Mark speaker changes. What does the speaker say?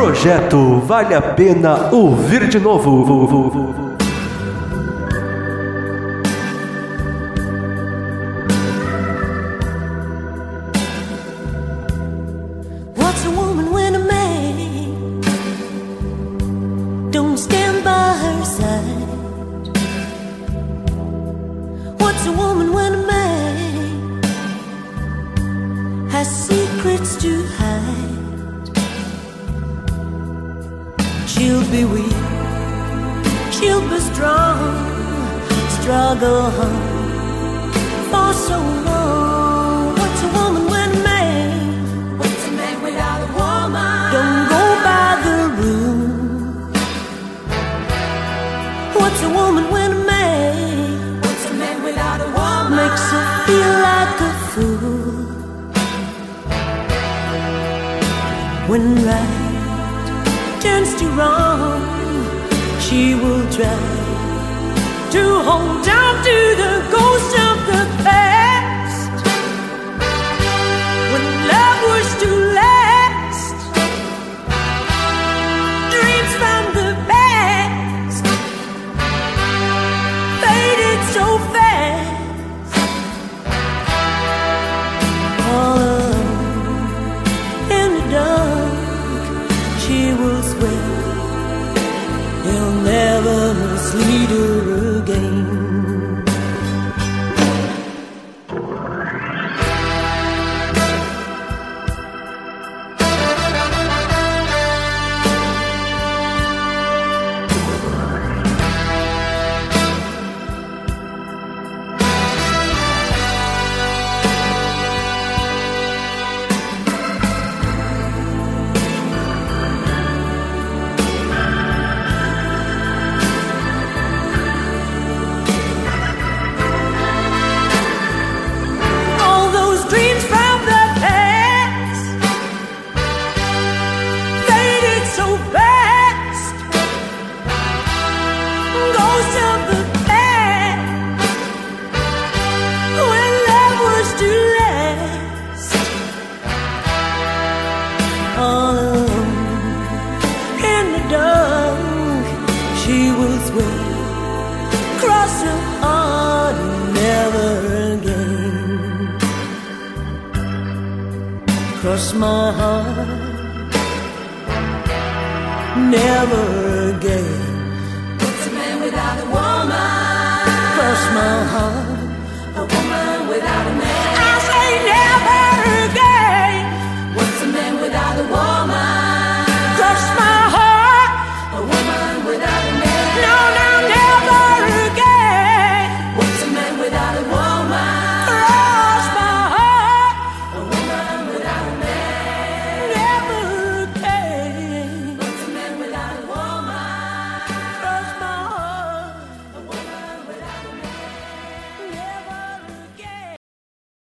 Speaker 1: projeto vale a pena ouvir de novo.
Speaker 2: What's a woman when a man don't stand by her side? What's a woman when a man has secrets to hide? She'll be weak, she'll be strong, struggle for so long. What's a woman when a man? What's a man without a woman? Don't go by the rules. What's a woman when a man? What's a man without a woman? Makes her feel like a fool. When right turns to wrong, she will try to hold on to the ghost of the past. When love was to last, dreams from the past faded so fast. All alone in the dark, she will swear he'll never mislead her again. She will swear, cross her heart, never again. Cross my heart, never again. What's a man without a woman? Cross my heart,